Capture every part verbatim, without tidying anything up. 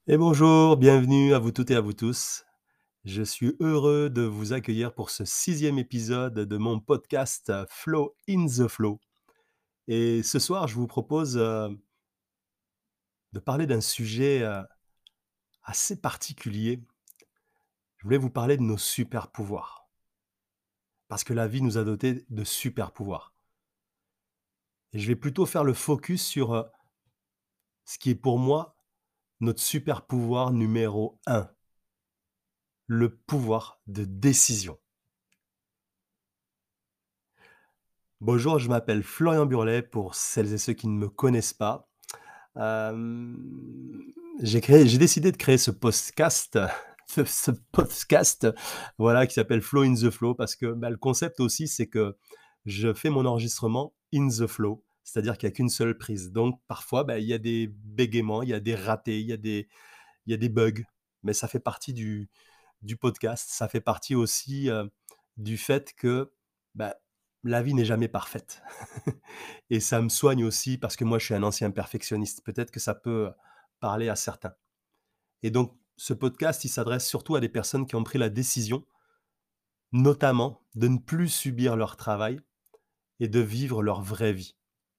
Et bonjour, bienvenue à vous toutes et à vous tous. Je suis heureux de vous accueillir pour ce sixième épisode de mon podcast euh, Flow in the Flow. Et ce soir, je vous propose euh, de parler d'un sujet euh, assez particulier. Je voulais vous parler de nos super pouvoirs. Parce que la vie nous a dotés de super pouvoirs. Et je vais plutôt faire le focus sur euh, ce qui est pour moi notre super pouvoir numéro un, le pouvoir de décision. Bonjour, je m'appelle Florian Burlet pour celles et ceux qui ne me connaissent pas. Hem, j'ai créé j'ai décidé de créer ce podcast, ce ce podcast, voilà, qui s'appelle Flow in the Flow parce que, bah, le concept aussi, c'est que je fais mon enregistrement in the flow, c'est-à-dire qu'il y a qu'une seule prise. Donc parfois, bah, il y a des bégaiements, il y a des ratés, il y a des il y a des bugs, mais ça fait partie du du podcast. Ça fait partie aussi, heu, du fait que, bah, la vie n'est jamais parfaite et ça me soigne aussi parce que moi, je suis un ancien perfectionniste. Peut-être que ça peut parler à certains et donc ce podcast, il s'adresse surtout à des personnes qui ont pris la décision, notamment, de ne plus subir leur travail et de vivre leur vraie vie.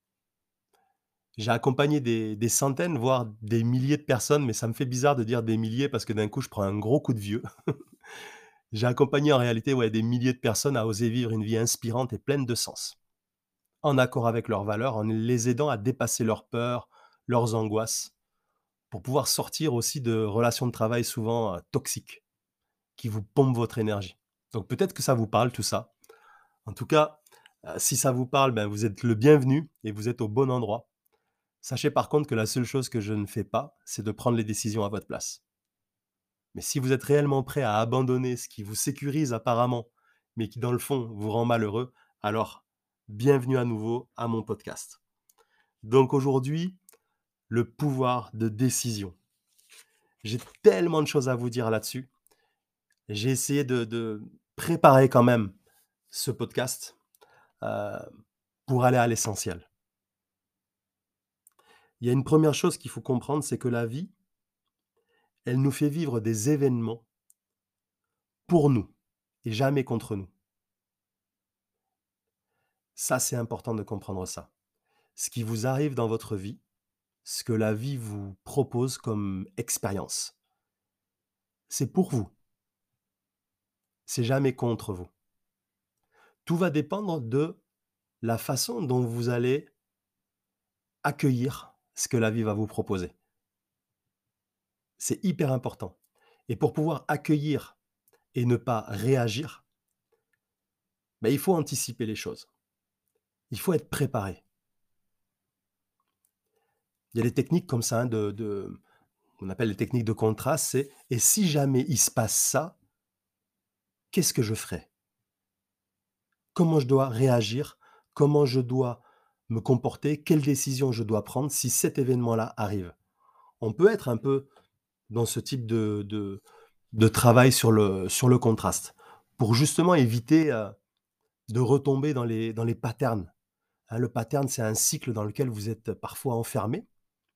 J'ai accompagné des des centaines, voire des milliers de personnes, mais ça me fait bizarre de dire des milliers parce que d'un coup, je prends un gros coup de vieux. J'ai accompagné en réalité, ouais, des milliers de personnes à oser vivre une vie inspirante et pleine de sens, en accord avec leurs valeurs, en les aidant à dépasser leurs peurs, leurs angoisses, pour pouvoir sortir aussi de relations de travail souvent, heu, toxiques, qui vous pompent votre énergie. Donc peut-être que ça vous parle tout ça. En tout cas, heu, si ça vous parle, ben, vous êtes le bienvenu et vous êtes au bon endroit. Sachez par contre que la seule chose que je ne fais pas, c'est de prendre les décisions à votre place. Mais si vous êtes réellement prêt à abandonner ce qui vous sécurise apparemment, mais qui dans le fond vous rend malheureux, alors bienvenue à nouveau à mon podcast. Donc aujourd'hui, le pouvoir de décision. J'ai tellement de choses à vous dire là-dessus. J'ai essayé de, de préparer quand même ce podcast euh, pour aller à l'essentiel. Il y a une première chose qu'il faut comprendre, c'est que la vie, elle nous fait vivre des événements pour nous et jamais contre nous. Ça, c'est important de comprendre ça. Ce qui vous arrive dans votre vie, ce que la vie vous propose comme expérience, c'est pour vous, c'est jamais contre vous. Tout va dépendre de la façon dont vous allez accueillir ce que la vie va vous proposer. C'est hyper important. Et pour pouvoir accueillir et ne pas réagir, ben, il faut anticiper les choses. Il faut être préparé. Il y a des techniques comme ça, hein, de, de, on appelle les techniques de contraste, c'est et si jamais il se passe ça, qu'est-ce que je ferai? Comment je dois réagir? Comment je dois me comporter? Quelles décisions je dois prendre si cet événement-là arrive? On peut être un peu dans ce type de de de travail sur le sur le contraste, pour justement éviter, heu, de retomber dans les dans les patterns, hein. Le pattern, c'est un cycle dans lequel vous êtes parfois enfermé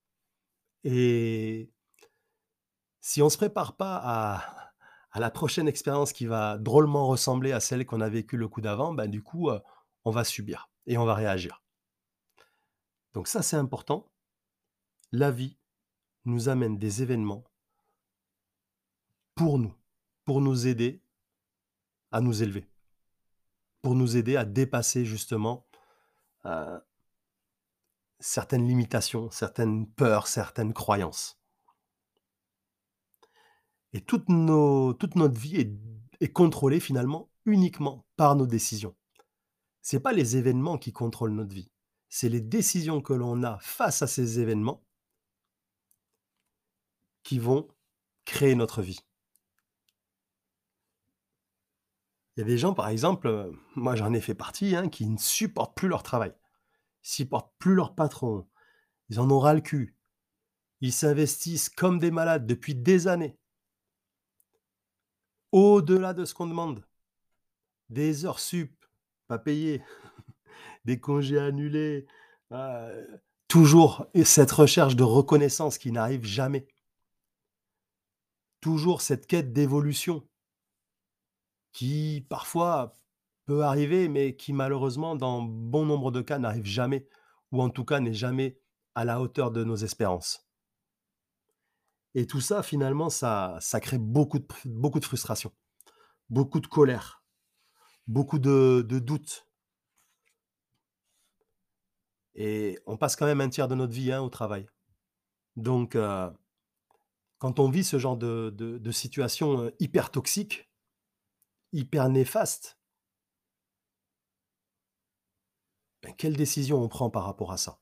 et si on ne se prépare pas à à la prochaine expérience qui va drôlement ressembler à celle qu'on a vécue le coup d'avant, bah, du coup, heu, on va subir et on va réagir. Donc ça, c'est important. La vie nous amène des événements pour nous, pour nous aider à nous élever, pour nous aider à dépasser justement, heu, certaines limitations, certaines peurs, certaines croyances. Et toutes nos toute notre vie est est contrôlée finalement uniquement par nos décisions. C'est pas les événements qui contrôlent notre vie, c'est les décisions que l'on a face à ces événements qui vont créer notre vie. Il y a des gens, par exemple, heu, moi j'en ai fait partie, hein, qui ne supportent plus leur travail, supportent plus leur patron, ils en ont ras le cul. Ils s'investissent comme des malades depuis des années, au-delà de ce qu'on demande. Des heures sup, pas payées, des congés annulés, heu, toujours et cette recherche de reconnaissance qui n'arrive jamais. toujours cette quête d'évolution qui, parfois, peut arriver, mais qui malheureusement, dans bon nombre de cas, n'arrive jamais ou en tout cas n'est jamais à la hauteur de nos espérances. Et tout ça, finalement, ça ça crée beaucoup de pr beaucoup de frustration, beaucoup de colère, beaucoup de de doutes et on passe quand même un tiers de notre vie, hein, au travail. Donc heu, quand on vit ce genre de de de situation, heu, hyper toxique, hyper néfaste, ben, quelle décision on prend par rapport à ça?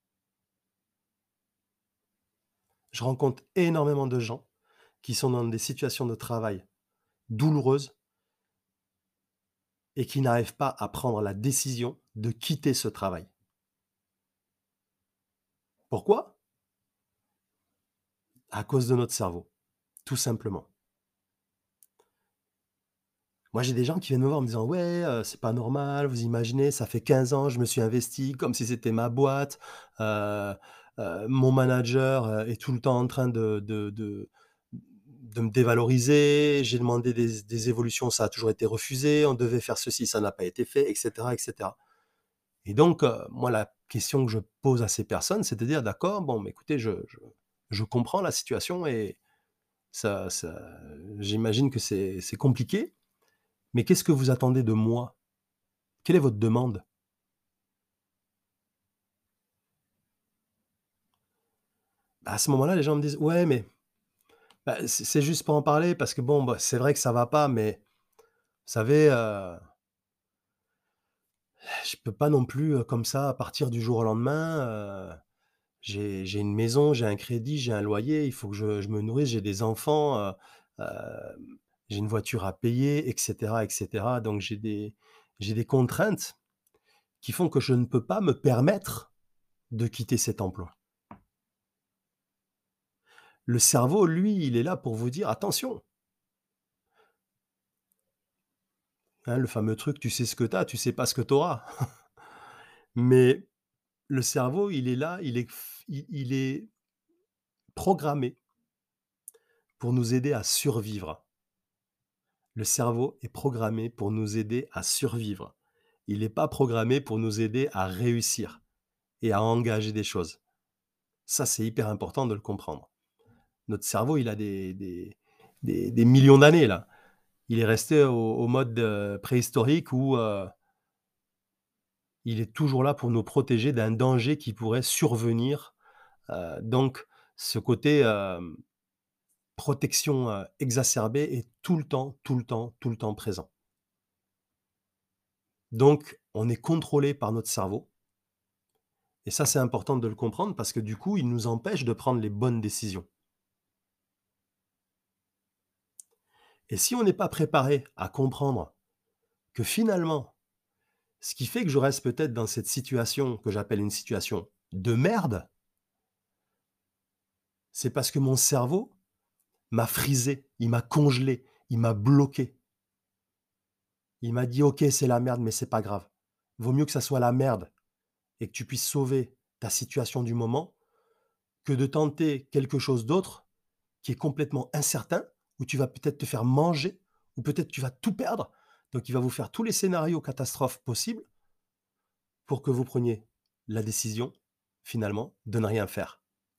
Je rencontre énormément de gens qui sont dans des situations de travail douloureuses et qui n'arrivent pas à prendre la décision de quitter ce travail. Pourquoi? À cause de notre cerveau, tout simplement. Moi, j'ai des gens qui viennent me voir en me disant: «Ouais, heu, c'est pas normal, vous imaginez, ça fait quinze ans, je me suis investi comme si c'était ma boîte, heu heu, mon manager, heu, est tout le temps en train de de de de me dévaloriser, j'ai demandé des des évolutions, ça a toujours été refusé, on devait faire ceci, ça n'a pas été fait» et cetera et cetera. Et donc, heu, moi, la question que je pose à ces personnes, c'est de dire: «D'accord, bon, mais écoutez, je je je comprends la situation et ça ça j'imagine que c'est c'est compliqué, mais qu'est-ce que vous attendez de moi? Quelle est votre demande?» Bah, à ce moment-là, les gens me disent: «Ouais, mais bah, c'est c'est juste pour en parler parce que bon, bah, c'est vrai que ça va pas, mais vous savez, heu, je peux pas non plus, heu, comme ça partir du jour au lendemain, heu, j'ai j'ai une maison, j'ai un crédit, j'ai un loyer, il faut que je je me nourrisse, j'ai des enfants, heu, hem, j'ai une voiture à payer et cetera et cetera. Donc j'ai des j'ai des contraintes qui font que je ne peux pas me permettre de quitter cet emploi». Le cerveau, lui, il est là pour vous dire: «Attention!» Hein, le fameux truc: «Tu sais ce que tu as, tu sais pas ce que tu auras». Mais le cerveau, il est là, il est f il il est programmé pour nous aider à survivre. Le cerveau est programmé pour nous aider à survivre. Il n'est pas programmé pour nous aider à réussir et à engager des choses. Ça, c'est hyper important de le comprendre. Notre cerveau, il a des des des des millions d'années là. Il est resté au au mode, heu, préhistorique où, heu, il est toujours là pour nous protéger d'un danger qui pourrait survenir, heu, donc ce côté, hem, protection, heu, exacerbée est tout le temps, tout le temps, tout le temps présent. Donc on est contrôlé par notre cerveau et ça, c'est important de le comprendre parce que du coup, il nous empêche de prendre les bonnes décisions. Et si on n'est pas préparé à comprendre que finalement, ce qui fait que je reste peut-être dans cette situation que j'appelle une situation de merde, c'est parce que mon cerveau m'a frisé, il m'a congelé, il m'a bloqué. Il m'a dit: «OK, c'est la merde, mais c'est pas grave. Vaut mieux que ça soit la merde et que tu puisses sauver ta situation du moment, que de tenter quelque chose d'autre qui est complètement incertain, où tu vas peut-être te faire manger, ou peut-être tu vas tout perdre». Donc il va vous faire tous les scénarios catastrophes possibles pour que vous preniez la décision, finalement, de ne rien faire.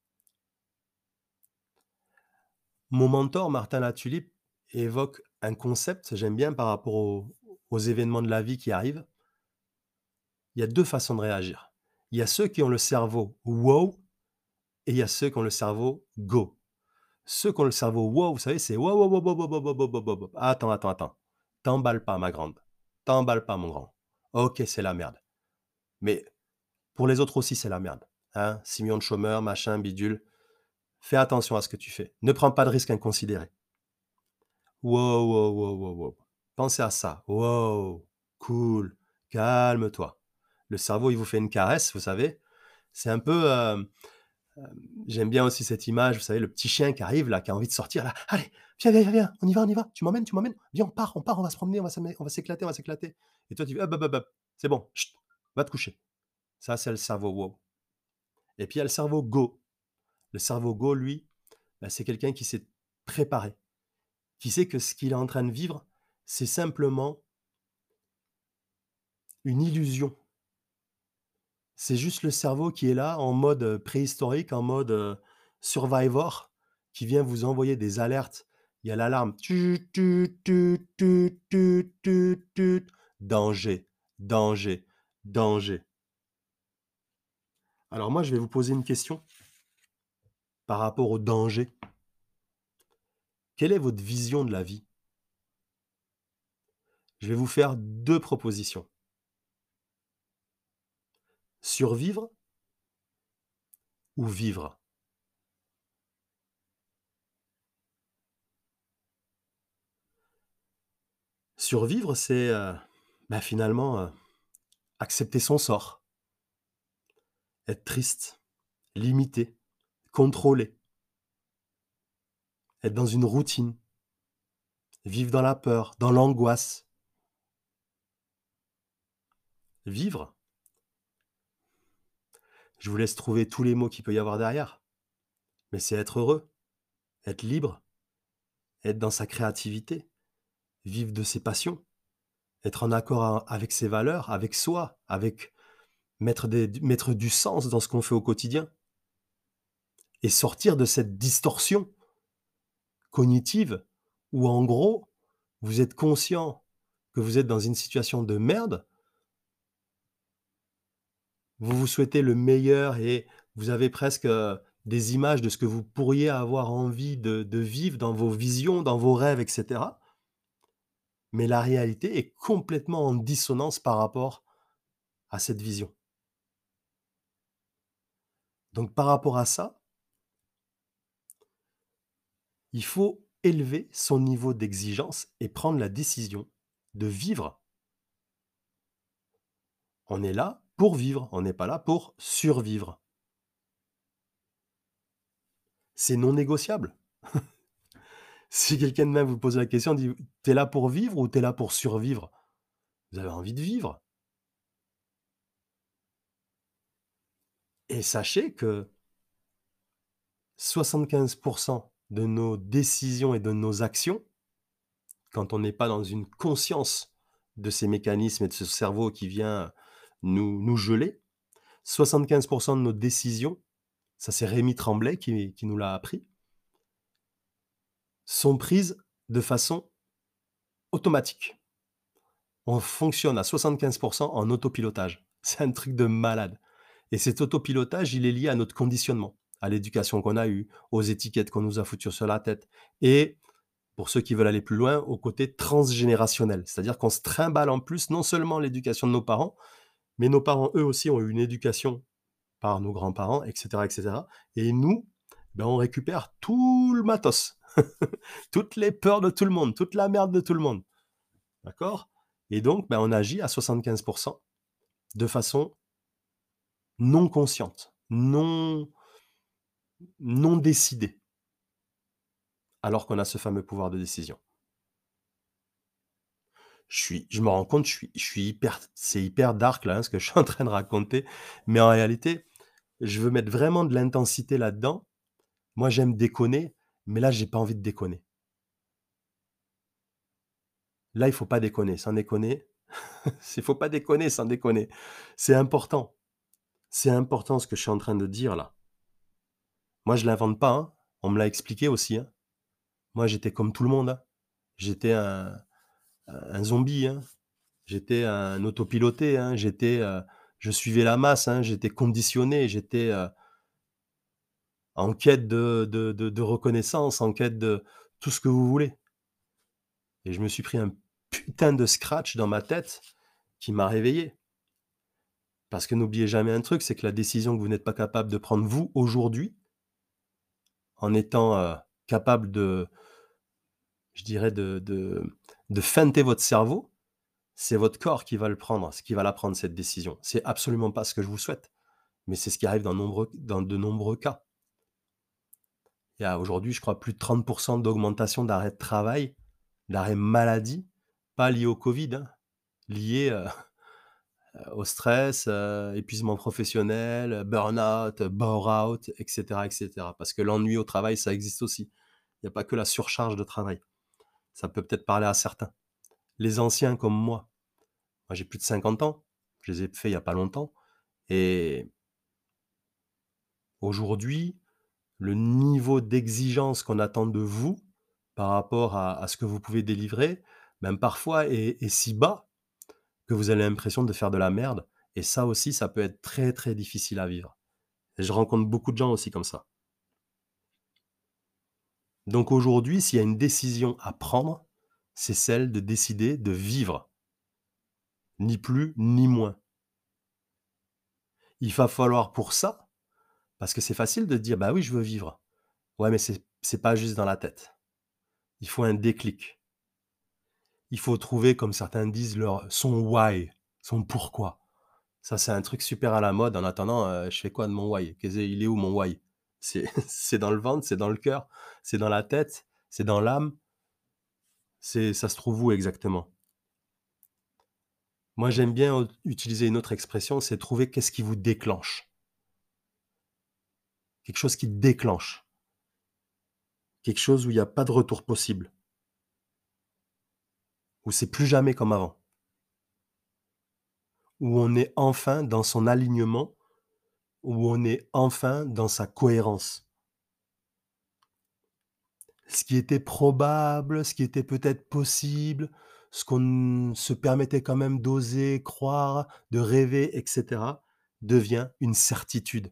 Mon mentor, Martin Latulippe, évoque un concept, j'aime bien par rapport aux aux événements de la vie qui arrivent. Il y a deux façons de réagir. Il y a ceux qui ont le cerveau «wow» et il y a ceux qui ont le cerveau «go». Ceux qui ont le cerveau «wow», vous savez, c'est: «Wow, wow, wow, wow, wow, wow, wow, wow, wow, wow. Attends, attends, attends. T'emballes pas ma grande. T'emballes pas mon grand. OK, c'est la merde. Mais pour les autres aussi, c'est la merde, hein. six millions de chômeurs, machin, bidule. Fais attention à ce que tu fais. Ne prends pas de risques inconsidérés. Wow, wow, wow, wow, wow. Pensez à ça. Wow, cool, calme-toi». Le cerveau, il vous fait une caresse, vous savez? C'est un peu, hem, hem, j'aime bien aussi cette image, vous savez, le petit chien qui arrive là, qui a envie de sortir là: «Allez, viens, viens, viens, viens, on y va, on y va. Tu m'emmènes, tu m'emmènes? Viens, on part, on part, on va se promener, on va s'amuser, on va s'éclater, on va s'éclater». Et toi, tu fais: «Hop, hop, hop, hop, c'est bon, chut, va te coucher». Ça, c'est le cerveau wow. Et puis il y a le cerveau go. Le cerveau go, lui, bah, c'est quelqu'un qui s'est préparé. qui sait que ce qu'il est en train de vivre, c'est simplement une illusion. C'est juste le cerveau qui est là en mode, heu, préhistorique, en mode, heu, survivor, qui vient vous envoyer des alertes. Il y a l'alarme: «Tut tut tut tut tut tut tut, danger, danger, danger». Alors moi, je vais vous poser une question par rapport au danger. Quelle est votre vision de la vie? Je vais vous faire deux propositions. Survivre ou vivre? Survivre, c'est, heu, bah, finalement, heu, accepter son sort, être triste, limité, contrôlé, être dans une routine, vivre dans la peur, dans l'angoisse. Vivre, je vous laisse trouver tous les mots qu'il peut y avoir derrière, mais c'est être heureux, être libre, être dans sa créativité, vivre de ses passions, être en accord a avec ses valeurs, avec soi, avec mettre des mettre du sens dans ce qu'on fait au quotidien et sortir de cette distorsion cognitive où en gros, vous êtes conscient que vous êtes dans une situation de merde, vous vous souhaitez le meilleur et vous avez presque, heu, des images de ce que vous pourriez avoir envie de de vivre dans vos visions, dans vos rêves et cetera. Mais la réalité est complètement en dissonance par rapport à cette vision. Donc par rapport à ça, il faut élever son niveau d'exigence et prendre la décision de vivre. On est là pour vivre, on n'est pas là pour survivre. C'est non négociable. Si quelqu'un demain vous pose la question, dit: «Tu es là pour vivre ou tu es là pour survivre?» Vous avez envie de vivre et sachez que soixante-quinze de nos décisions et de nos actions, quand on n'est pas dans une conscience de ces mécanismes et de ce cerveau qui vient nous nous geler, soixante-quinze de nos décisions, ça c'est Rémi Tremblay qui qui nous l'a appris, sont prises de façon automatique. On fonctionne à soixante-quinze en autopilotage. C'est un truc de malade et cet autopilotage, il est lié à notre conditionnement, à l'éducation qu'on a eue, aux étiquettes qu'on nous a foutues sur la tête et pour ceux qui veulent aller plus loin, au côté transgénérationnel. C'est-à-dire qu'on se trimballe en plus non seulement l'éducation de nos parents, mais nos parents, eux aussi, ont eu une éducation par nos grands-parents et cetera et cetera et nous, ben, on récupère tout le matos, toutes les peurs de tout le monde, toute la merde de tout le monde, d'accord? Et donc, ben, on agit à soixante-quinze de façon non consciente, non non décidée, alors qu'on a ce fameux pouvoir de décision. Je suis je me rends compte, je suis je suis hyper c'est hyper dark là, hein, ce que je suis en train de raconter, mais en réalité, je veux mettre vraiment de l'intensité là-dedans. Moi, j'aime déconner, mais là, j'ai pas envie de déconner. Là, il faut pas déconner, sans déconner, il faut pas déconner sans déconner. C'est important, c'est important ce que je suis en train de dire là. Moi, je l'invente pas, hein, on me l'a expliqué aussi, hein. Moi, j'étais comme tout le monde, hein. J'étais un un zombie, hein. J'étais un autopiloté, hein. J'étais, heu, je suivais la masse, hein. J'étais conditionné, j'étais, heu, en quête de de de de reconnaissance, en quête de tout ce que vous voulez et je me suis pris un putain de scratch dans ma tête qui m'a réveillé. Parce que n'oubliez jamais un truc, c'est que la décision que vous n'êtes pas capable de prendre vous, aujourd'hui, en étant, heu, capable de je dirais de de de feinter votre cerveau, c'est votre corps qui va le prendre, ce qui va la prendre cette décision. C'est absolument pas ce que je vous souhaite, mais c'est ce qui arrive dans nombreux dans de nombreux cas. Il y a aujourd'hui, je crois, plus de trente d'augmentation d'arrêts de travail, d'arrêts maladie, pas liés au covid, hein, liés, heu, au stress, heu, épuisement professionnel, burn-out, bore-out et cetera et cetera. Parce que l'ennui au travail, ça existe aussi. Il y a pas que la surcharge de travail. Ça peut peut-être parler à certains. Les anciens comme moi, moi j'ai plus de cinquante ans, je les ai faits il y a pas longtemps et aujourd'hui, le niveau d'exigence qu'on attend de vous, par rapport à à ce que vous pouvez délivrer, même parfois est est si bas que vous avez l'impression de faire de la merde et ça aussi, ça peut être très, très difficile à vivre et je rencontre beaucoup de gens aussi comme ça. Donc aujourd'hui, s'il y a une décision à prendre, c'est celle de décider de vivre, ni plus ni moins. Il va falloir pour ça parce que c'est facile de dire: «Bah oui, je veux vivre». Ouais, mais c'est c'est pas juste dans la tête. Il faut un déclic. Il faut trouver, comme certains disent, leur son why, son pourquoi. Ça, c'est un truc super à la mode. En attendant, heu, je fais quoi de mon why? Qu'est-ce il est où mon why? C'est c'est dans le ventre, c'est dans le cœur, c'est dans la tête, c'est dans l'âme? C'est ça se trouve où exactement? Moi, j'aime bien ut utiliser une autre expression, c'est trouver qu'est-ce qui vous déclenche. Quelque chose qui déclenche. Quelque chose où il y a pas de retour possible. Où c'est plus jamais comme avant. Où on est enfin dans son alignement, où on est enfin dans sa cohérence. Ce qui était probable, ce qui était peut-être possible, ce qu'on se permettait quand même d'oser croire, de rêver et cetera, devient une certitude.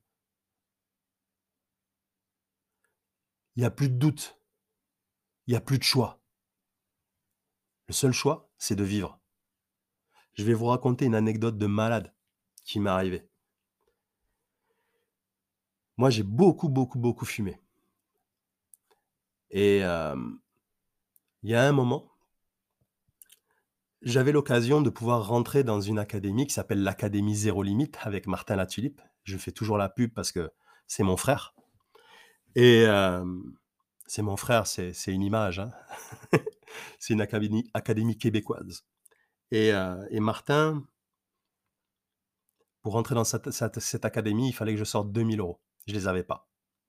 Il y a plus de doute, il y a plus de choix. Le seul choix, c'est de vivre. Je vais vous raconter une anecdote de malade qui m'est arrivée. Moi, j'ai beaucoup, beaucoup, beaucoup fumé et hem, il y a un moment, j'avais l'occasion de pouvoir rentrer dans une académie qui s'appelle l'académie Zéro Limite avec Martin Latulippe. Je fais toujours la pub parce que c'est mon frère et hem, c'est mon frère, c'est c'est une image, hein. C'est une académie académie québécoise et heu et Martin, pour rentrer dans cette cette cette académie, il fallait que je sorte deux mille euros. Je les avais pas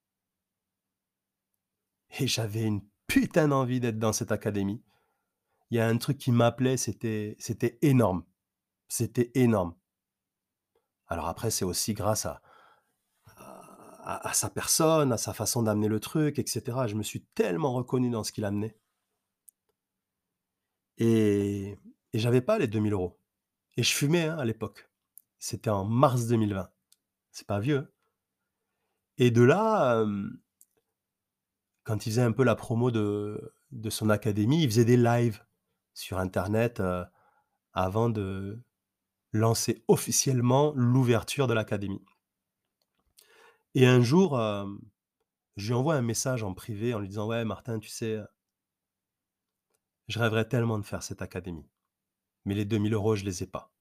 et j'avais une putain d'envie d'être dans cette académie. Il y a un truc qui m'appelait, c'était c'était énorme, c'était énorme. Alors après, c'est aussi grâce à à à sa personne, à sa façon d'amener le truc et cetera. Je me suis tellement reconnu dans ce qu'il amenait et et j'avais pas les deux mille euros et je fumais, hein, à l'époque. C'était en mars deux mille vingt. C'est pas vieux, hein et de là, hem, quand il faisait un peu la promo de de son académie, il faisait des lives sur internet, heu, avant de lancer officiellement l'ouverture de l'académie et un jour, hem, je lui envoie un message en privé en lui disant: «Ouais Martin, tu sais, heu, je rêverais tellement de faire cette académie, mais les deux mille euros, je les ai pas».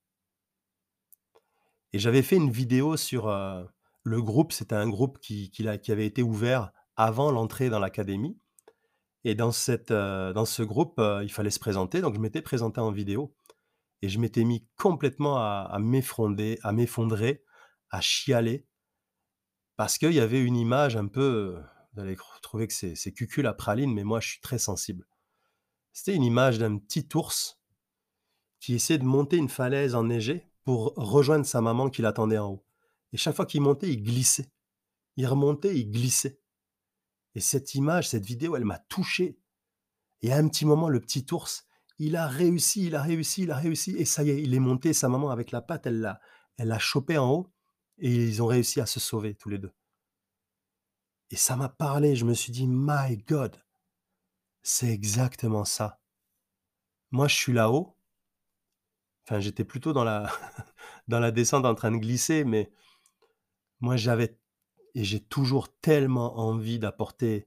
Et j'avais fait une vidéo sur, heu, le groupe, c'était un groupe qui qui a qui avait été ouvert avant l'entrée dans l'académie et dans cette, heu, dans ce groupe, heu, il fallait se présenter, donc je m'étais présenté en vidéo et je m'étais mis complètement à à m'effronder à m'effondrer, à chialer parce qu'il y avait une image un peu, heu, vous allez cr trouver que c'est c'est cucul à praline, mais moi je suis très sensible. C'était une image d'un petit ours qui essayait de monter une falaise enneigée pour rejoindre sa maman qui l'attendait en haut et chaque fois qu'il montait, il glissait. Il remontait, il glissait et cette image, cette vidéo, elle m'a touché et à un petit moment, le petit ours, il a réussi, il a réussi, il a réussi et ça y est, il est monté. Sa maman, avec la patte, elle l'a elle l'a chopé en haut et ils ont réussi à se sauver tous les deux et ça m'a parlé. Je me suis dit: «My God, c'est exactement ça». Moi, je suis là-haut, enfin, j'étais plutôt dans la dans la descente en train de glisser, mais moi, j'avais et j'ai toujours tellement envie d'apporter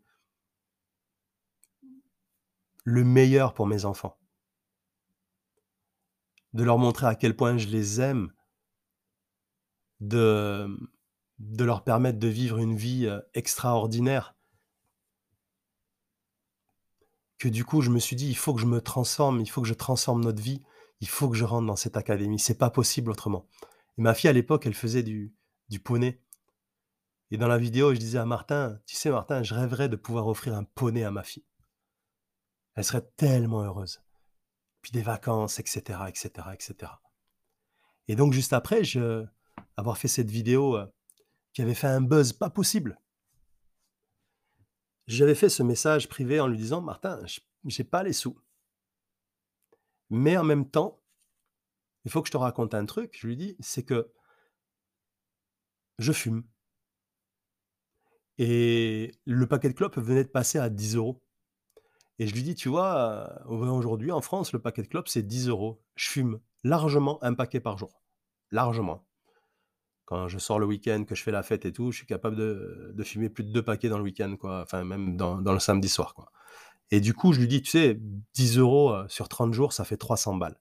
le meilleur pour mes enfants. De leur montrer à quel point je les aime, de, mmh, de leur permettre de vivre une vie, heu, extraordinaire, que du coup je me suis dit: «Il faut que je me transforme, il faut que je transforme notre vie, il faut que je rentre dans cette académie, c'est pas possible autrement». Et ma fille à l'époque, elle faisait du du poney et dans la vidéo, je disais à Martin: «Tu sais Martin, je rêverais de pouvoir offrir un poney à ma fille». Elle serait tellement heureuse. Puis des vacances, et cetera, et cetera, et cetera. Et donc juste après, je avoir fait cette vidéo, heu, qui avait fait un buzz pas possible. J'avais fait ce message privé en lui disant: «Martin, j j'ai pas les sous, mais en même temps, il faut que je te raconte un truc», je lui dis, «c'est que je fume et le paquet de clopes venait de passer à dix euros. Et je lui dis: «Tu vois, heu, aujourd'hui en France, le paquet de clopes, c'est dix euros. Je fume largement un paquet par jour, largement. Quand je sors le week-end, que je fais la fête et tout, je suis capable de de fumer plus de deux paquets dans le week-end, quoi, enfin même dans dans le samedi soir, quoi. Et du coup, je lui dis: «Tu sais, dix euros heu, sur trente jours, ça fait trois cents balles».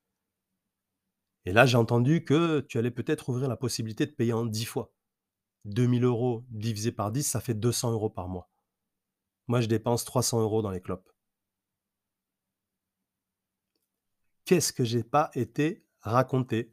Et là, j'ai entendu que tu allais peut-être ouvrir la possibilité de payer en dix fois. deux mille euros divisé par dix, ça fait deux cents euros par mois. Moi, je dépense trois cents euros dans les clopes. Qu'est-ce que j'ai pas été raconté?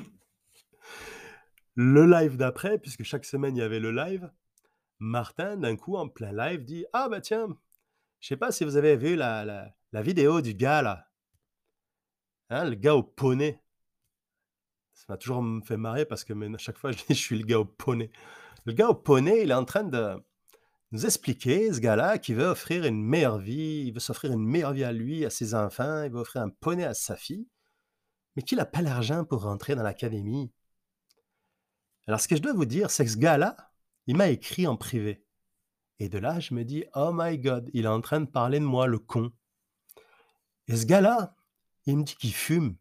Le live d'après, puisque chaque semaine il y avait le live, Martin, d'un coup, en plein live, dit: «Ah bah tiens, je sais pas si vous avez vu la la la vidéo du gars là, hein, le gars au poney». Ça m'a toujours me fait marrer parce que maintenant à chaque fois je dis: «Je suis le gars au poney». Le gars au poney, il est en train de nous expliquer, ce gars-là, qu'il veut offrir une meilleure vie, il veut s'offrir une meilleure vie à lui, à ses enfants, il veut offrir un poney à sa fille, mais qu'il a pas l'argent pour rentrer dans l'académie. Alors ce que je dois vous dire, c'est que ce gars-là, il m'a écrit en privé. Et de là, je me dis: «Oh my God, il est en train de parler de moi, le con». Et ce gars-là, il me dit qu'il fume.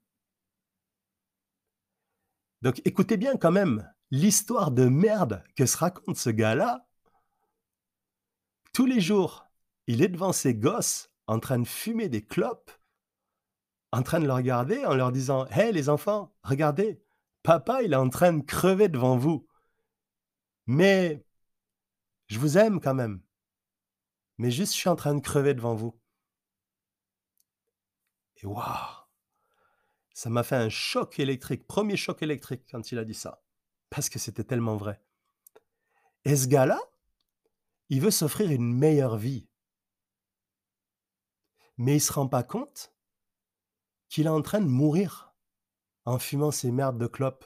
Donc écoutez bien quand même l'histoire de merde que se raconte ce gars-là. Tous les jours, il est devant ses gosses en train de fumer des clopes, en train de les regarder en leur disant: «Hey les enfants, regardez, papa il est en train de crever devant vous, mais je vous aime quand même, mais juste je suis en train de crever devant vous». Et waouh! Ça m'a fait un choc électrique, premier choc électrique quand il a dit ça, parce que c'était tellement vrai. Et ce gars-là, il veut s'offrir une meilleure vie, mais il se rend pas compte qu'il est en train de mourir en fumant ces merdes de clopes.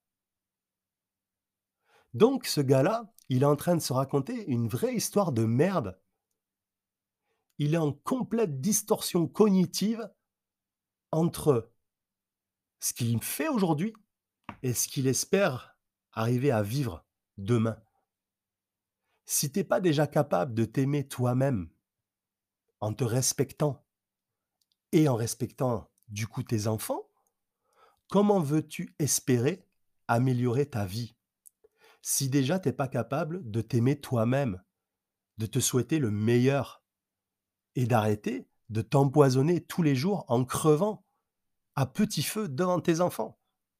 Donc ce gars-là, il est en train de se raconter une vraie histoire de merde. Il est en complète distorsion cognitive entre ce qu'il fait aujourd'hui et ce qu'il espère arriver à vivre demain. Si t'es pas déjà capable de t'aimer toi-même en te respectant et en respectant du coup tes enfants, comment veux-tu espérer améliorer ta vie? Si déjà t'es pas capable de t'aimer toi-même, de te souhaiter le meilleur et d'arrêter de t'empoisonner tous les jours en crevant à petit feu devant tes enfants.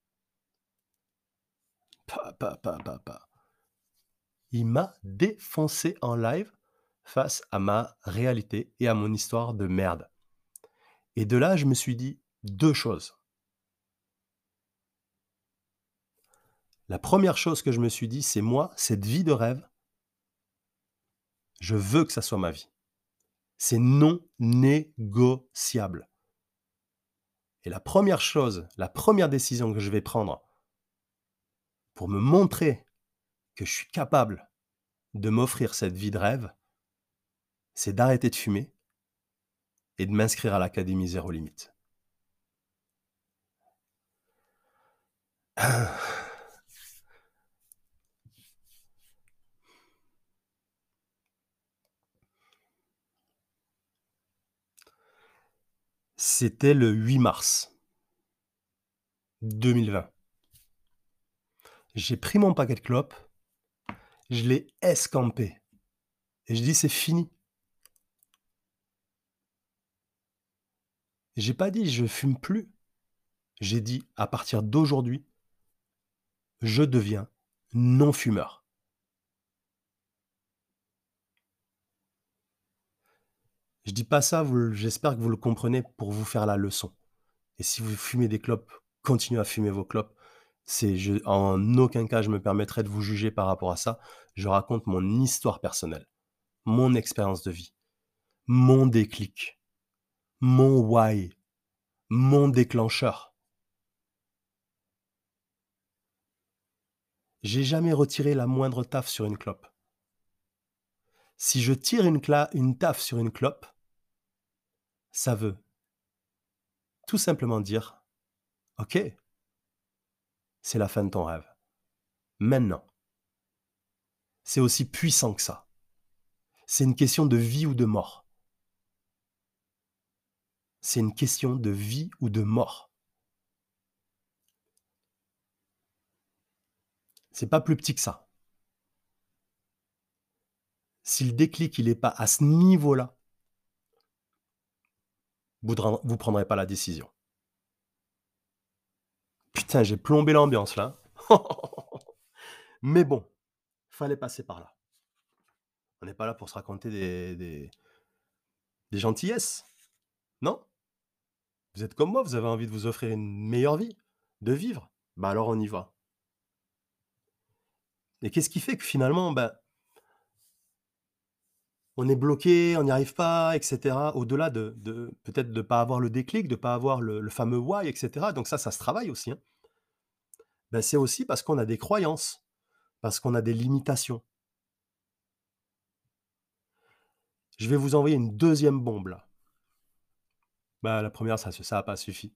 Pa, pa, pa, pa, pa. Il m'a défoncé en live face à ma réalité et à mon histoire de merde. Et de là, je me suis dit deux choses. La première chose que je me suis dit, c'est moi, cette vie de rêve, je veux que ça soit ma vie. C'est non négociable. Et la première chose, la première décision que je vais prendre pour me montrer que je suis capable de m'offrir cette vie de rêve, c'est d'arrêter de fumer et de m'inscrire à l'académie Zéro Limite. C'était le huit mars deux mille vingt. J'ai pris mon paquet de clopes, je l'ai escampé et je dis: «C'est fini». J'ai pas dit: «Je fume plus». J'ai dit: «À partir d'aujourd'hui, je deviens non-fumeur». Je dis pas ça, vous le j'espère que vous le comprenez pour vous faire la leçon. Et si vous fumez des clopes, continuez à fumer vos clopes. C'est je en aucun cas je me permettrai de vous juger par rapport à ça. Je raconte mon histoire personnelle, mon expérience de vie, mon déclic. mon why, mon déclencheur. J'ai jamais retiré la moindre taf sur une clope. Si je tire une cla une taf sur une clope, ça veut tout simplement dire: «OK, c'est la fin de ton rêve. Maintenant». C'est aussi puissant que ça. C'est une question de vie ou de mort. C'est une question de vie ou de mort. C'est pas plus petit que ça. Si le déclic, il est pas à ce niveau-là, vous dren vous prendrez pas la décision. Putain, j'ai plombé l'ambiance là. Mais bon, fallait passer par là. On n'est pas là pour se raconter des des des gentillesses, non? Vous êtes comme moi, vous avez envie de vous offrir une meilleure vie, de vivre. Bah, alors on y va. Et qu'est-ce qui fait que finalement, ben, on est bloqué, on n'y arrive pas, et cetera, au-delà de de peut-être de pas avoir le déclic, de pas avoir le le fameux why, et cetera, donc ça, ça se travaille aussi, hein. Bah, c'est aussi parce qu'on a des croyances, parce qu'on a des limitations. Je vais vous envoyer une deuxième bombe là. Bah, la première ça ça a pas suffi.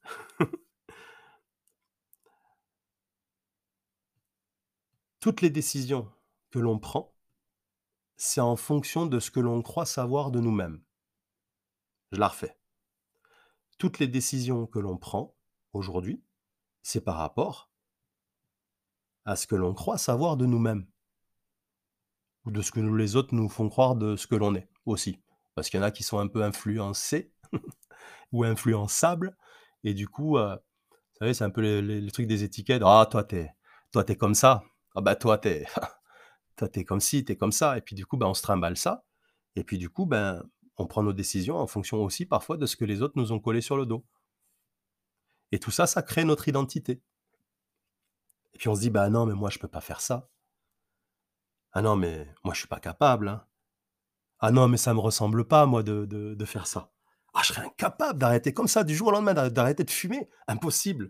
Toutes les décisions que l'on prend, c'est en fonction de ce que l'on croit savoir de nous-mêmes. Je la refais. Toutes les décisions que l'on prend aujourd'hui, c'est par rapport à ce que l'on croit savoir de nous-mêmes ou de ce que nous les autres nous font croire de ce que l'on est aussi. Parce qu'il y en a qui sont un peu influencés ou influençables et du coup, heu, vous savez, c'est un peu les les les trucs des étiquettes: «Ah toi tu es toi tu es comme ça. Ah bah toi tu es toi tu es comme ci, tu es comme ça» et puis du coup, ben, on se trimballe ça et puis du coup, ben, on prend nos décisions en fonction aussi parfois de ce que les autres nous ont collé sur le dos et tout ça, ça crée notre identité et puis on se dit: «Bah non, mais moi je peux pas faire ça. Ah non, mais moi je suis pas capable, hein. Ah non, mais ça me ressemble pas moi de de de faire ça. Ah je serais incapable d'arrêter comme ça du jour au lendemain d'ar d'arrêter de fumer, impossible.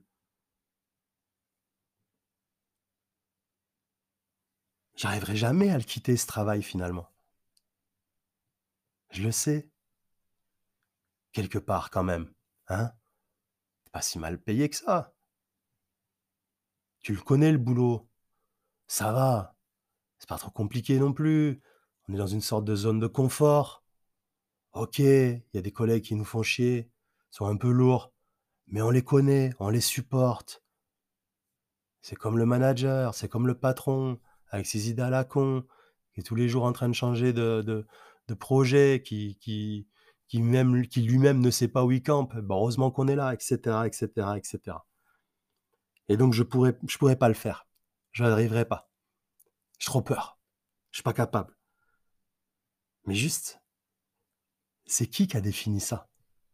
J'arriverai jamais à le quitter ce travail finalement». Je le sais, quelque part quand même, hein? C'est pas si mal payé que ça. Tu le connais le boulot, ça va, c'est pas trop compliqué non plus. On est dans une sorte de zone de confort. OK, il y a des collègues qui nous font chier, sont un peu lourds, mais on les connaît, on les supporte. C'est comme le manager, c'est comme le patron, avec ses idées à la con, qui est tous les jours en train de changer de de de projet, qui qui qui même qui lui-même ne sait pas où il campe. Bah, heureusement qu'on est là, et cetera, et cetera, et cetera et donc je pourrais je pourrais pas le faire. Je n'arriverai pas. J'ai trop peur. Je suis pas capable. Mais juste, c'est qui qui a défini ça?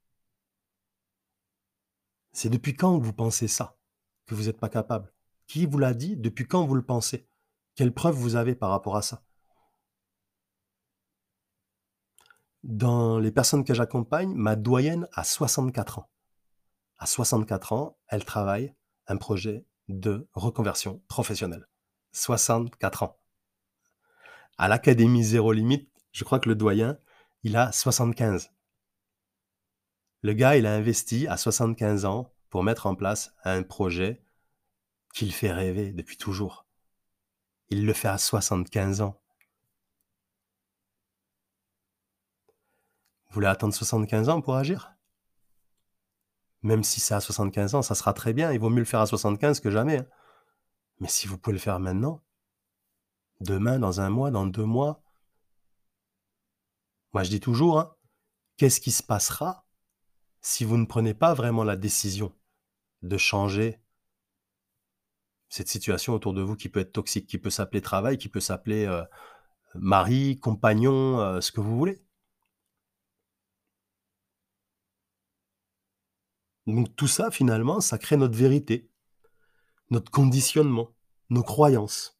C'est depuis quand que vous pensez ça? Que vous êtes pas capable? Qui vous l'a dit? Depuis quand vous le pensez? Quelles preuves vous avez par rapport à ça? Dans les personnes que j'accompagne, ma doyenne a soixante-quatre ans. À soixante-quatre ans, elle travaille un projet de reconversion professionnelle. soixante-quatre ans. À l'académie Zéro Limite, je crois que le doyen, il a soixante-quinze. Le gars, il a investi à soixante-quinze ans pour mettre en place un projet qui le fait rêver depuis toujours. Il le fait à soixante-quinze ans. Vous voulez attendre soixante-quinze ans pour agir? Même si c'est à soixante-quinze ans, ça sera très bien. Il vaut mieux le faire à soixante-quinze que jamais, hein. Mais si vous pouvez le faire maintenant, demain, dans un mois, dans deux mois, moi je dis toujours, hein, qu'est-ce qui se passera si vous ne prenez pas vraiment la décision de changer cette situation autour de vous qui peut être toxique, qui peut s'appeler travail, qui peut s'appeler, heu, mari, compagnon, heu, ce que vous voulez. Donc tout ça finalement, ça crée notre vérité, notre conditionnement, nos croyances.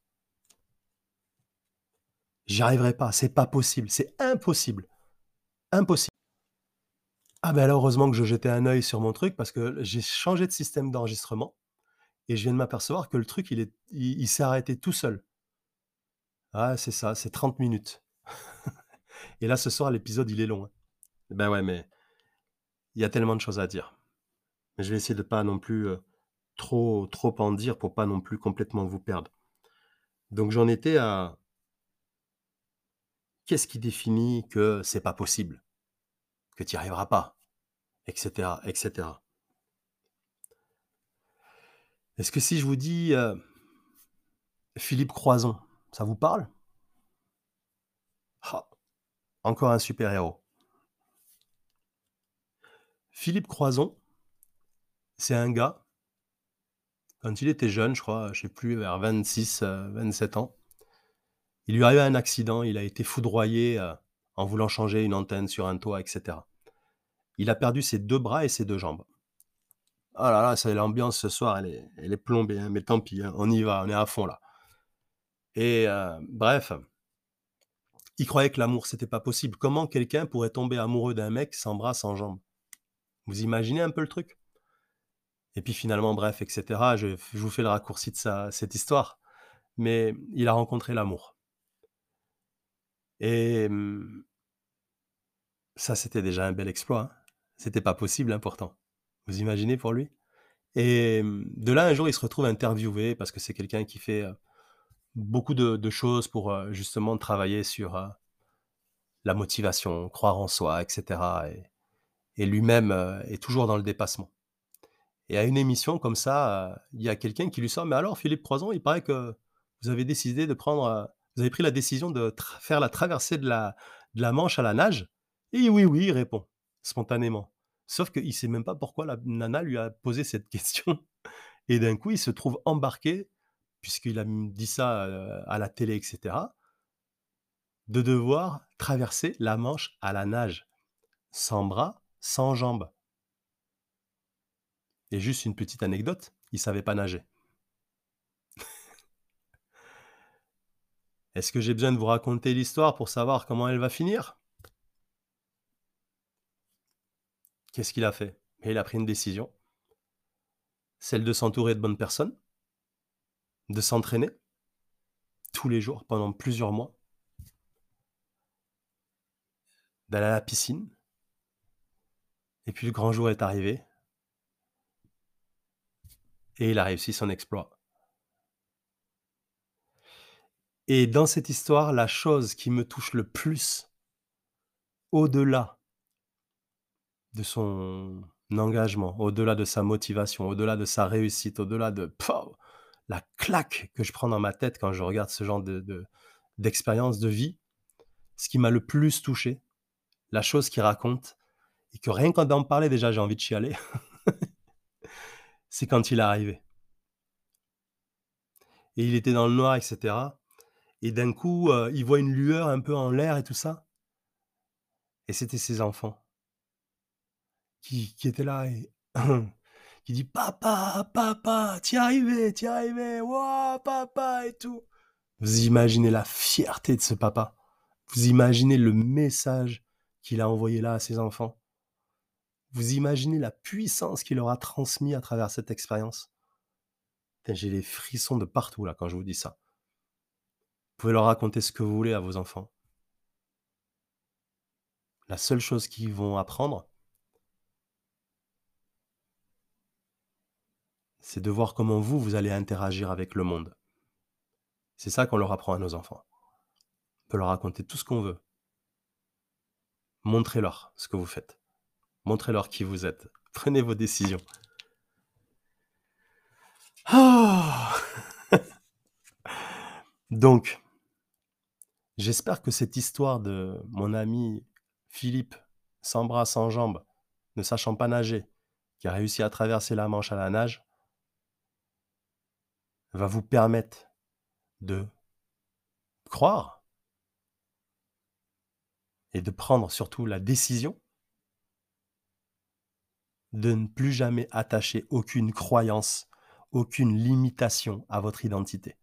J'y arriverai pas, c'est pas possible, c'est impossible, impossible. Ah ben là, heureusement que je jetais un œil sur mon truc parce que j'ai changé de système d'enregistrement et je viens de m'apercevoir que le truc, il est il il s'est arrêté tout seul. Ah, c'est ça, c'est trente minutes et là, ce soir, l'épisode, il est long, hein. Ben ouais, mais il y a tellement de choses à dire. Mais je vais essayer de pas non plus, heu, trop trop en dire pour pas non plus complètement vous perdre. Donc j'en étais à qu'est-ce qui définit que c'est pas possible, que tu y arriveras pas, et cetera, et cetera. Est-ce que si je vous dis, heu, Philippe Croizon, ça vous parle? Ah, encore un super-héros. Philippe Croizon, c'est un gars, quand il était jeune, je crois, je sais plus, vers vingt-six, heu, vingt-sept ans, il lui est arrivé un accident, il a été foudroyé, heu, en voulant changer une antenne sur un toit, et cetera. Il a perdu ses deux bras et ses deux jambes. Oh là là, c'est l'ambiance ce soir, elle est elle est plombée, hein, mais tant pis, hein, on y va, on est à fond là et heu, bref, il croyait que l'amour, c'était pas possible. Comment quelqu'un pourrait tomber amoureux d'un mec sans bras, sans jambes? Vous imaginez un peu le truc? Et puis finalement, bref, et cetera, je je vous fais le raccourci de sa cette histoire, mais il a rencontré l'amour et mmh, ça, c'était déjà un bel exploit, hein. C'était pas possible, hein, pourtant. Vous imaginez pour lui? Et mmh, de là, un jour, il se retrouve interviewé parce que c'est quelqu'un qui fait, heu, beaucoup de de choses pour, heu, justement travailler sur, heu, la motivation, croire en soi, et cetera et et lui-même, heu, est toujours dans le dépassement. Et à une émission comme ça, heu, il y a quelqu'un qui lui sort: «Mais alors Philippe Croizon, il paraît que vous avez décidé de prendre, heu, vous avez pris la décision de tra faire la traversée de la de la Manche à la nage?» «Et oui, oui», il répond, spontanément. Sauf qu'il sait même pas pourquoi la nana lui a posé cette question et d'un coup, il se trouve embarqué, puisqu'il a m dit ça, heu, à la télé et cetera, de devoir traverser la Manche à la nage, sans bras, sans jambes. Et juste une petite anecdote, il savait pas nager. Est-ce que j'ai besoin de vous raconter l'histoire pour savoir comment elle va finir? Qu'est-ce qu'il a fait? Et il a pris une décision, celle de s'entourer de bonnes personnes, de s'entraîner tous les jours pendant plusieurs mois, d'aller à la piscine et puis le grand jour est arrivé et il a réussi son exploit. Et dans cette histoire, la chose qui me touche le plus, au-delà de son engagement, au-delà de sa motivation, au-delà de sa réussite, au-delà de pouah, la claque que je prends dans ma tête quand je regarde ce genre de de d'expérience de vie, ce qui m'a le plus touché, la chose qu'il raconte et que rien qu'en d'en parler déjà j'ai envie de chialer, c'est quand il est arrivé et il était dans le noir et cetera et d'un coup, heu, il voit une lueur un peu en l'air et tout ça et c'était ses enfants qui qui étaient là et qui dit: «Papa, papa, tu y es arrivé, tu y es arrivé, waouh papa» et tout. Vous imaginez la fierté de ce papa? Vous imaginez le message qu'il a envoyé là à ses enfants? Vous imaginez la puissance qu'il leur a transmis à travers cette expérience? Putain, j'ai les frissons de partout là quand je vous dis ça. Vous pouvez leur raconter ce que vous voulez à vos enfants. La seule chose qu'ils vont apprendre, c'est de voir comment vous, vous allez interagir avec le monde. C'est ça qu'on leur apprend à nos enfants. On peut leur raconter tout ce qu'on veut. Montrez-leur ce que vous faites. Montrez-leur qui vous êtes. Prenez vos décisions. Ah! Donc, j'espère que cette histoire de mon ami Philippe, sans bras, sans jambes, ne sachant pas nager, qui a réussi à traverser la Manche à la nage, va vous permettre de croire et de prendre surtout la décision de ne plus jamais attacher aucune croyance, aucune limitation à votre identité.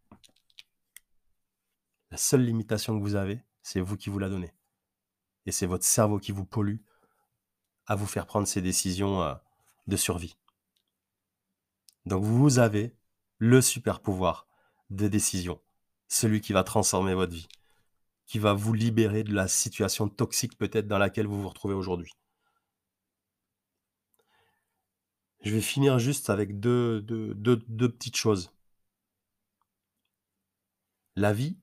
La seule limitation que vous avez, c'est vous qui vous la donnez et c'est votre cerveau qui vous pollue à vous faire prendre ces décisions, heu, de survie. Donc vous avez le super pouvoir de décision, celui qui va transformer votre vie, qui va vous libérer de la situation toxique peut-être dans laquelle vous vous retrouvez aujourd'hui. Je vais finir juste avec deux deux deux deux petites choses. La vie,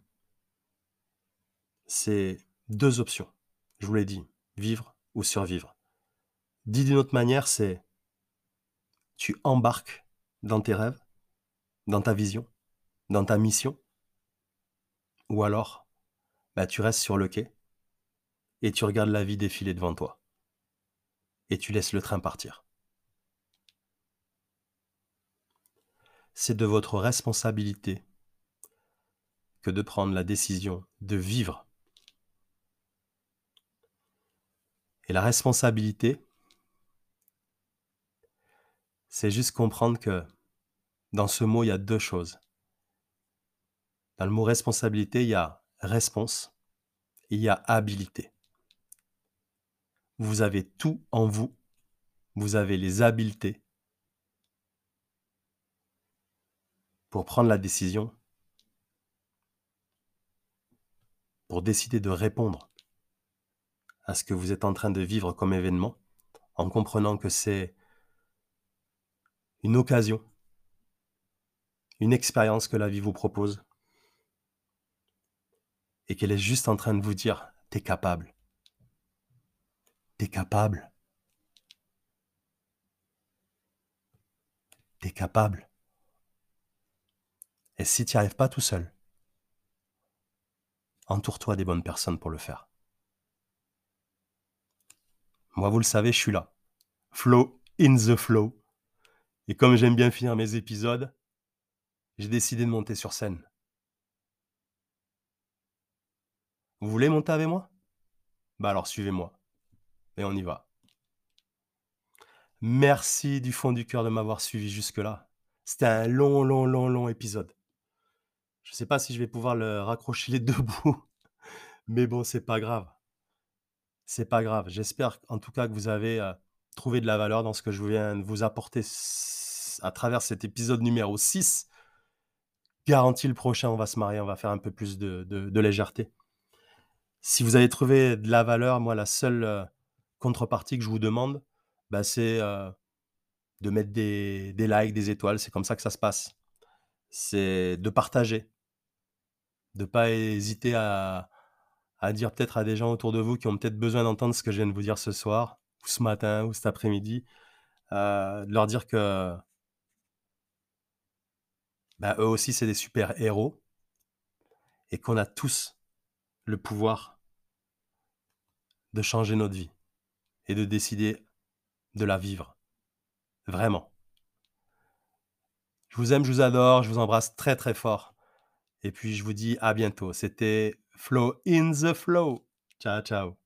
c'est deux options. Je vous l'ai dit, vivre ou survivre. Dit d'une autre manière, c'est tu embarques dans tes rêves, dans ta vision, dans ta mission, ou alors, bah, tu restes sur le quai et tu regardes la vie défiler devant toi et tu laisses le train partir. C'est de votre responsabilité que de prendre la décision de vivre. Et la responsabilité, c'est juste comprendre que dans ce mot, il y a deux choses. Dans le mot responsabilité, il y a réponse et il y a habilité. Vous avez tout en vous, vous avez les habiletés pour prendre la décision, pour décider de répondre à ce que vous êtes en train de vivre comme événement, en comprenant que c'est une occasion, une expérience que la vie vous propose et qu'elle est juste en train de vous dire: «Tu es capable, tu es capable, tu es capable» et si tu n'y arrives pas tout seul, entoure-toi des bonnes personnes pour le faire. Moi, vous le savez, je suis là. Flow in the flow. Et comme j'aime bien finir mes épisodes, j'ai décidé de monter sur scène. Vous voulez monter avec moi? Bah alors suivez-moi et on y va. Merci du fond du cœur de m'avoir suivi jusque-là. C'était un long, long, long, long épisode. Je ne sais pas si je vais pouvoir le raccrocher les deux bouts, mais bon, c'est pas grave. C'est pas grave. J'espère en tout cas que vous avez, heu, trouvé de la valeur dans ce que je viens de vous apporter s à travers cet épisode numéro six. Garanti, le prochain, on va se marier, on va faire un peu plus de de de légèreté. Si vous avez trouvé de la valeur, moi, la seule, heu, contrepartie que je vous demande, bah, c'est, heu, de mettre des des likes, des étoiles, c'est comme ça que ça se passe. C'est de partager, de pas hésiter à à dire peut-être à des gens autour de vous qui ont peut-être besoin d'entendre ce que je viens de vous dire ce soir ou ce matin ou cet après-midi, heu, de leur dire que, bah, eux aussi, c'est des super héros et qu'on a tous le pouvoir de changer notre vie et de décider de la vivre, vraiment. Je vous aime, je vous adore, je vous embrasse très, très fort et puis je vous dis à bientôt. C'était Flow in the Flow. Ciao, ciao.